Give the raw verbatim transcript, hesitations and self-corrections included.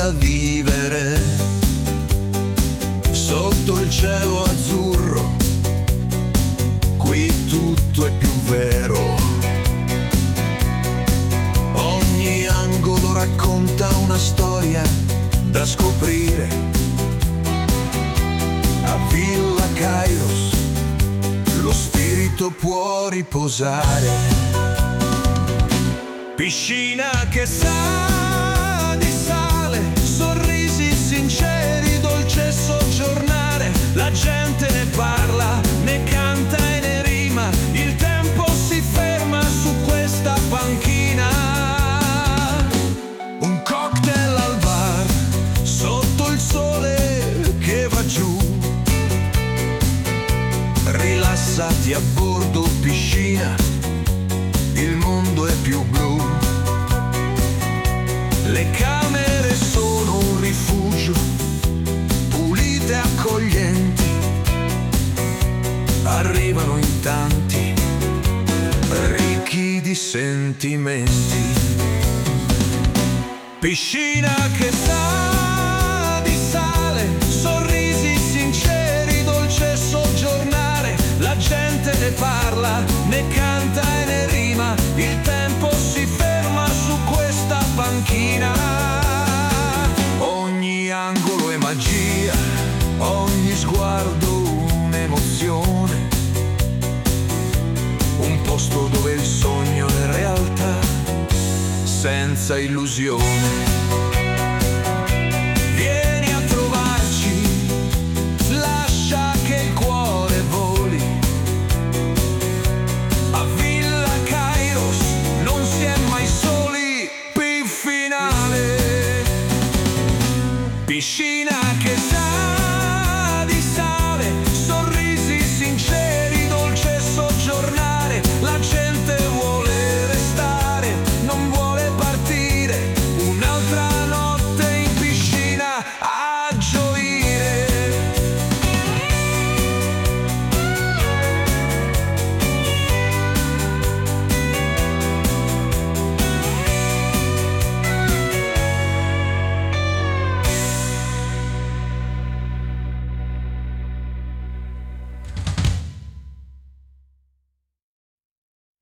da vivere sotto il cielo azzurro. Qui tutto è più vero. Ogni angolo racconta una storia da scoprire. A Villa Kairos lo spirito può riposare. Piscina che sa di sale, sorrisi sinceri, dolce soggiornare. La gente ne parla, ne canta e ne rima. Il tempo si ferma su questa panchina. Un cocktail al bar, sotto il sole che va giù. Rilassati a bordo piscina, il mondo è più blu. Le camere sono un rifugio, pulite e accoglienti. Arrivano in tanti, ricchi di sentimenti. Piscina che sa di sale, sorrisi sinceri, dolce soggiornare. La gente ne parla, ne canta e ne rima. Il tempo si ferma su questa panchina. Ogni angolo è magia, ogni sguardo un'emozione. Un posto dove il sogno è realtà, senza illusione. Vieni a trovarci, lascia che il cuore voli. A Villa Kairos non si è mai soli. P finale, piscina che